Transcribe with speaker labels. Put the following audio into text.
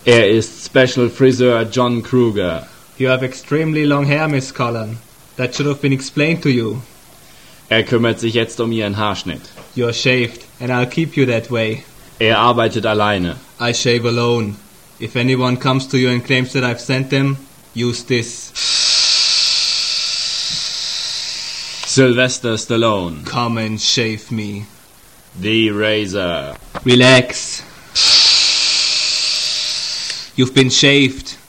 Speaker 1: Er ist Special Friseur John Kruger.
Speaker 2: You have extremely long hair, Miss Cullen. That should have been explained to you.
Speaker 1: Er kümmert sich jetzt um Ihren Haarschnitt.
Speaker 2: You're shaved, and I'll keep you that way.
Speaker 1: Er arbeitet alleine.
Speaker 2: I shave alone. If anyone comes to you and claims that I've sent them, use this.
Speaker 1: Sylvester Stallone.
Speaker 2: Come and shave me.
Speaker 1: The Razor.
Speaker 2: Relax. You've been shaved.